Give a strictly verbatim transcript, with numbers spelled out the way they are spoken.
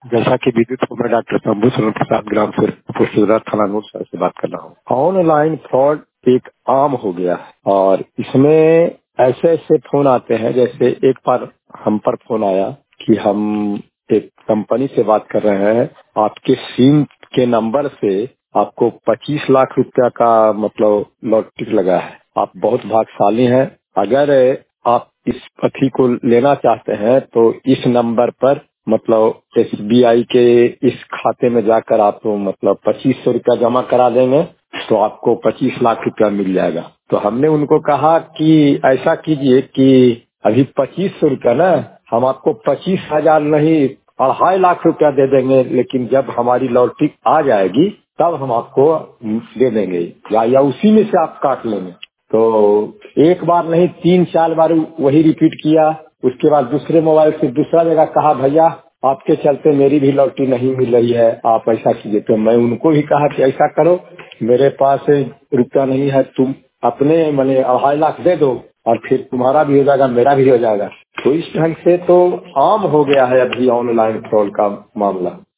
जैसा कि विदित हो, मैं डॉक्टर शंभू शरण प्रसाद ग्राम से पुष्टरा थाना नूरसराय से बात कर रहा हूँ। ऑनलाइन फ्रॉड एक आम हो गया है और इसमें ऐसे ऐसे फोन आते हैं। जैसे एक बार हम पर फोन आया कि हम एक कंपनी से बात कर रहे हैं, आपके सिम के नंबर से आपको पच्चीस लाख रुपया का मतलब लॉटरी लगा है, आप बहुत भाग्यशाली हैं। अगर आप इस अथी को लेना चाहते हैं तो इस नंबर पर मतलब एसबीआई के इस खाते में जाकर आप तो मतलब पच्चीस सौ रुपया जमा करा देंगे तो आपको पच्चीस लाख रुपया मिल जाएगा। तो हमने उनको कहा कि ऐसा कीजिए कि अभी पच्चीस सौ रुपया ना, हम आपको पच्चीस हजार नहीं अढ़ाई लाख रुपया दे देंगे, लेकिन जब हमारी लॉटरी आ जाएगी तब हम आपको दे देंगे या, या उसी में से आप काट लेंगे। तो एक बार नहीं तीन चार बार वही रिपीट किया। उसके बाद दूसरे मोबाइल से दूसरा जगह कहा, भैया आपके चलते मेरी भी लॉटरी नहीं मिल रही है, आप ऐसा कीजिए। तो मैं उनको भी कहा कि ऐसा करो, मेरे पास रुपया नहीं है, तुम अपने मैंने अढ़ाई लाख दे दो और फिर तुम्हारा भी हो जाएगा, मेरा भी हो जाएगा। तो इस ढंग से तो आम हो गया है अभी ऑनलाइन फ्रॉड का मामला।